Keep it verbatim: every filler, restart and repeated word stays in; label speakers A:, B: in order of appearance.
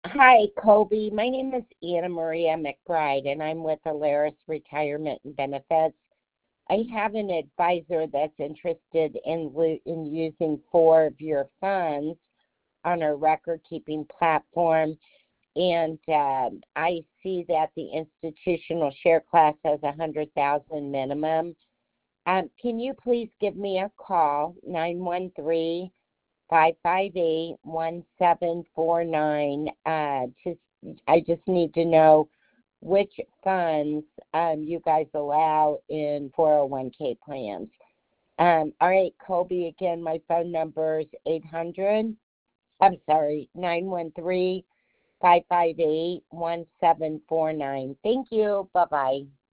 A: Hi, Colby. My name is Anna Maria McBride, and I'm with Alaris Retirement and Benefits. I have an advisor that's interested in lo- in using four of your funds on our record-keeping platform, and um, I see that the institutional share class has a hundred thousand minimum. Um, can you please give me a call, nine one three, five five eight, one seven four nine. Uh, just, I just need to know which funds um, you guys allow in four oh one k plans. Um, all right, Colby, again, my phone number is eight hundred, I'm sorry, nine one three, five five eight, one seven four nine. Thank you. Bye-bye.